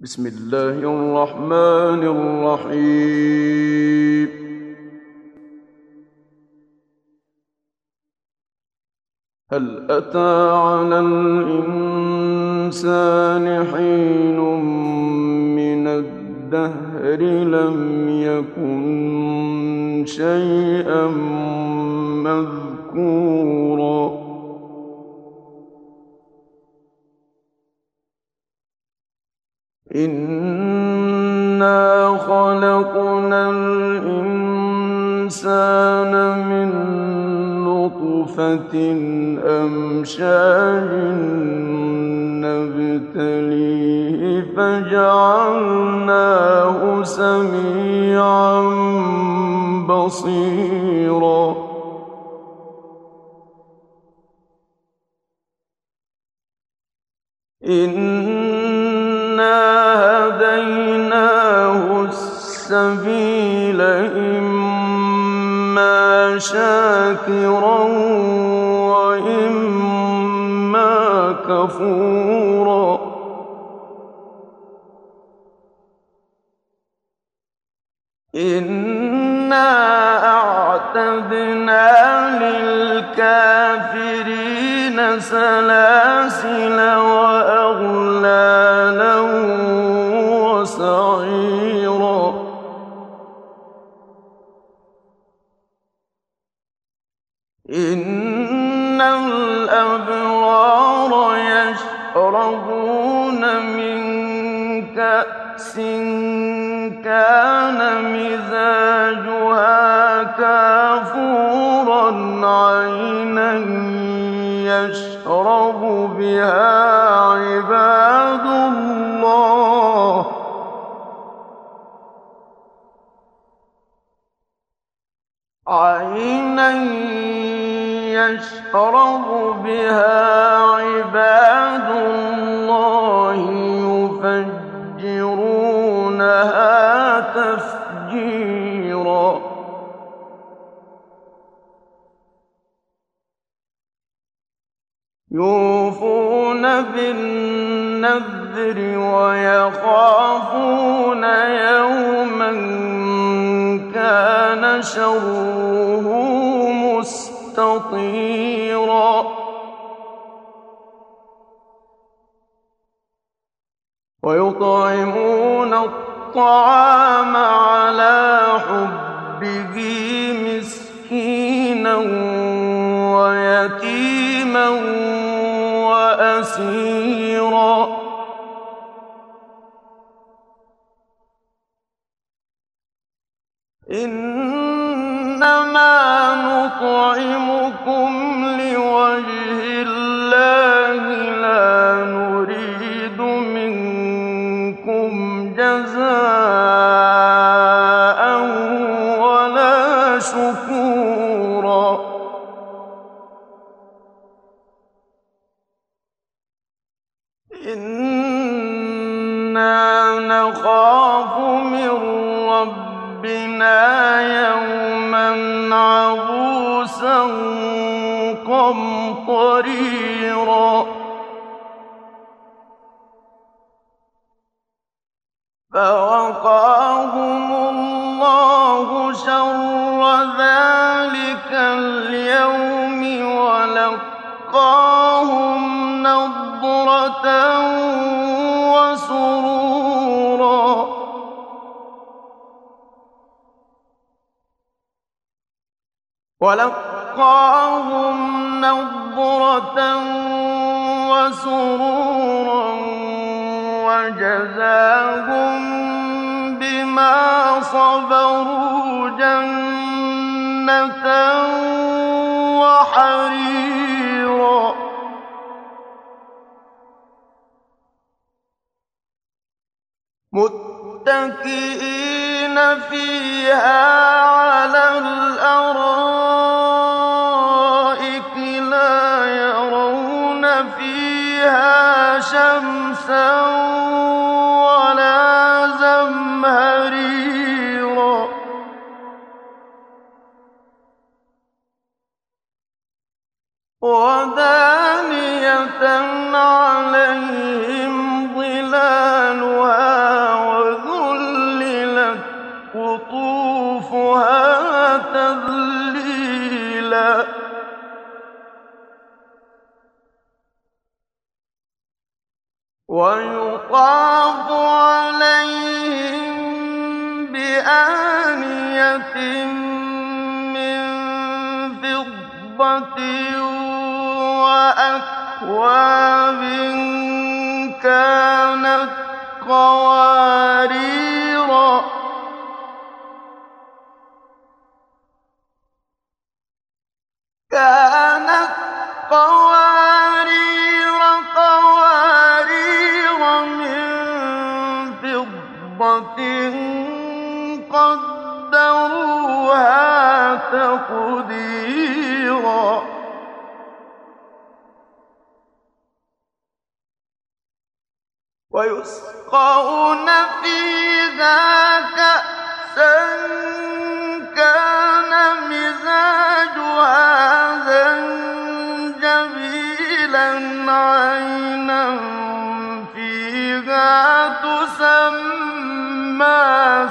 بسم الله الرحمن الرحيم. هل أتى على الإنسان حين من الدهر لم يكن شيئا مذكورا إنا خلقنا الإنسان من نطفة أمشاج نبتليه فجعلناه سميعا بصيرا إنا هديناه السبيل إما شاكرا وإما كفورا إنا أعتدنا للكافرين سلاسل وأغلالا وسعيرا إن الأبرار يشربون من كأس كان مزاجها كافورا عينا يشرب بها عباد الله يشرب بها عباد الله يفجرونها تفجيرا يوفون بالنذر ويخافون يوما كان شره مستطيرا ويطعمون الطعام على حبه مسكينا ويتيما وأسيرا إنما نطعمكم لوجه الله لا نريد منكم جزاء ولا شكورا إنا نخاف من ربنا يوما عبوسا قمطريرا فوقاهم الله شر ذلك اليوم ولقاهم نضرة وسرورا وجزاهم بما صبروا جنة وحريرا متكئين فيها على الأرائك لا يرون فيها شمسا ولا زمهريرا ودانية عليهم ظلالها ويطاف عليهم بآنية من فضة وأكواب كانت قوارير من فضة قدروها تقديرا ويسقون فيها كأسا كان مزاجها زنجبيلا عينا فيها تسمى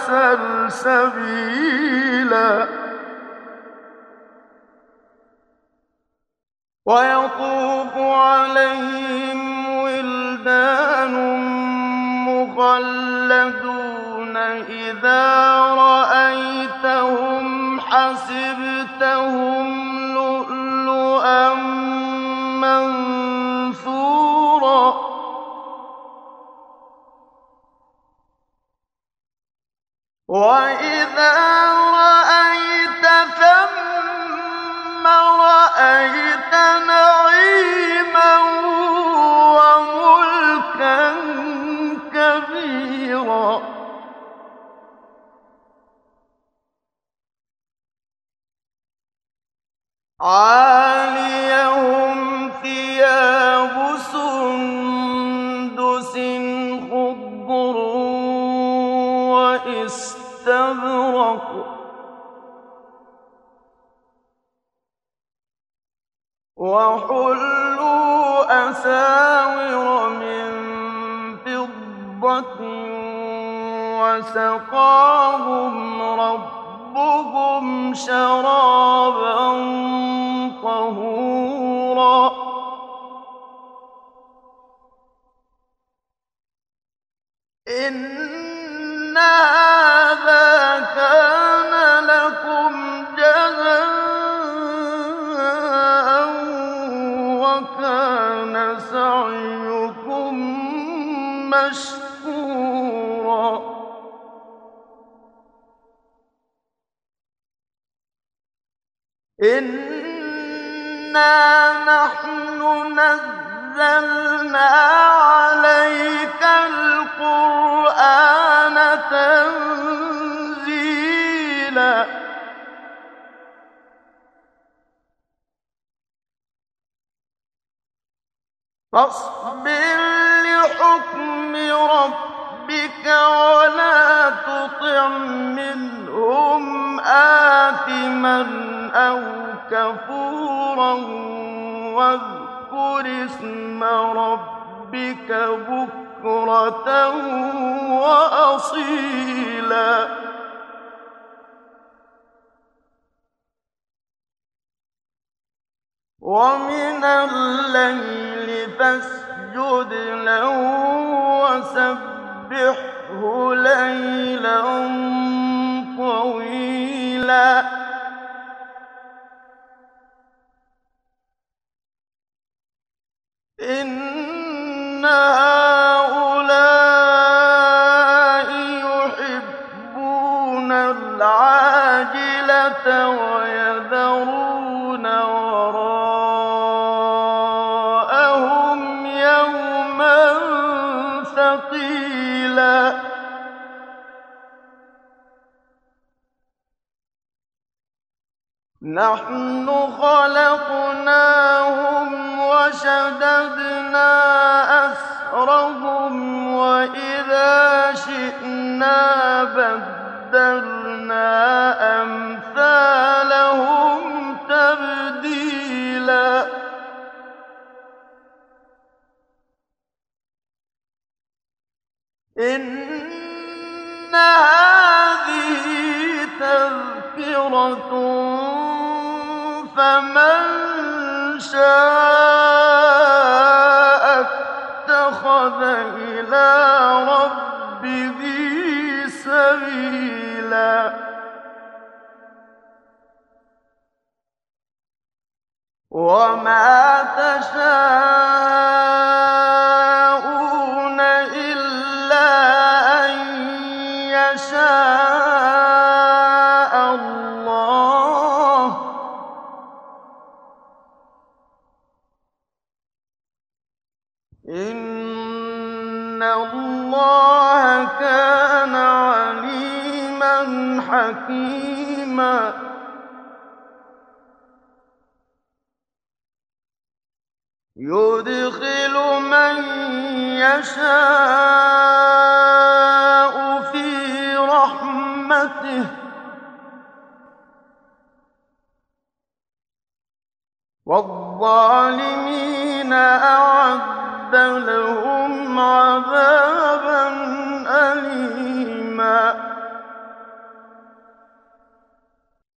سلسبيلا ويطوف عليهم ولدان مخلدون إذا رأيتهم حسبتهم لؤلؤا منثورا وإذا رأيت ثم رأيت نعيما وملكا كبيرا عاليهم ثياب سندس خضر واستبرق وحلوا أساور من فضة وسقاهم ربهم شرابا طهورا إن هذا كان لكم جزاء وكان سعيكم مشكورا إنا نحن نزلنا عليك القرآن تنزيلا فاصبر لحكم ربك ولا تطع منهم آثما أو كفورا واذكر اسم ربك بكرة وأصيلا ومن الليل فاسجد له وسبحه ليلا طويلا إن هؤلاء يحبون العاجلة ويذرون وراءهم يوما ثقيلا نحن خلقناهم وشددنا أسرهم وإذا شئنا بدلنا أمثالهم تبديلا إن هذه تذكرة فمن شاء اتخذ إلى رَبِّهِ سَبِيلًا وَمَا تَشَاءُونَ إِلَّا أَن يَشَاءَ اللَّهُ ۚ إِنَّ اللَّهَ كَانَ عَلِيمًا حَكِيمًا يُدْخِلُ مَن يَشَاءُ فِي رَحْمَتِهِ ۚ وَالظَّالِمِينَ أَعَدَّ لَهُمْ عَذَابًا